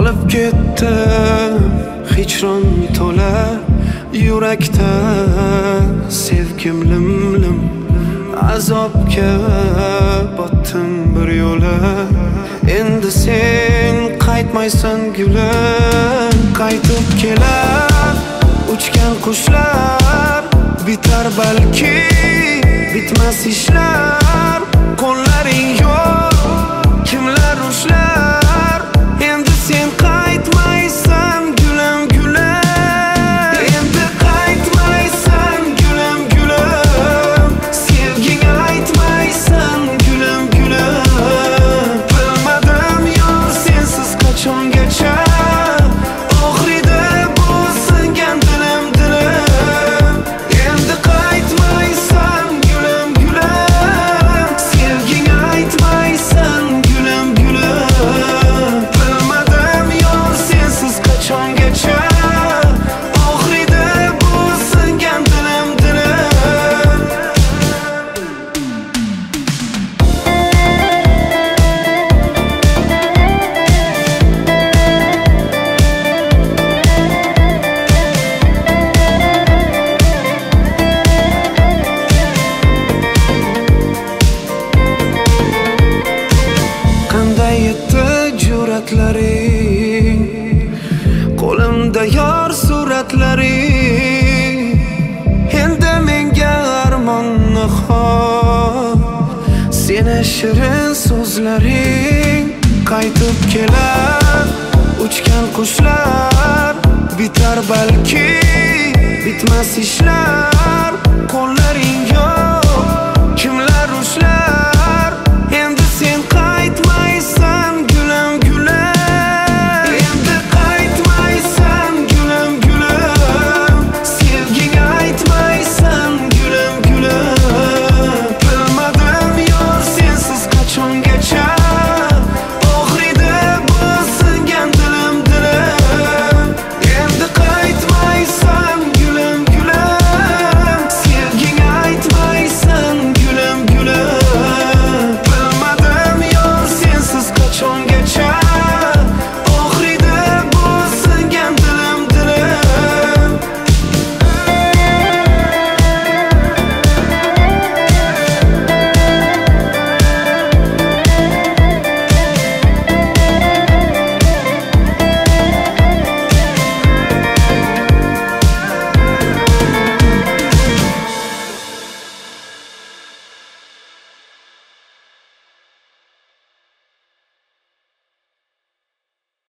Qolib ketdim hijron to'la yurakda sevgim lim-lim azobga botdim bir yo'la endi sen qaytmaysan gulim qaytib kelar uchgan qushlar bitar balki bitmas ishlar qo'llaring yo'q kimlar ushlar endi sen qaytmaysan gulim gulim endi qaytmaysan gulim gulim sevging aytmaysan gulim gulim bilmadim yor sensiz qachongacha oxirida bu singan dilim dilim endi qaytmaysan gulim gulim sevging aytmaysan gulim gulim bilmadim yor sensiz qachongacha oxirida bu singan dilim dilim qanday yetdi jur'atlaring qo'limda yor suratlaring endi menga armon nihol seni shirin so'zlaring qaytib kelar uchgan qushlar bitar balki bitmas ishlar qo'llaring yo'q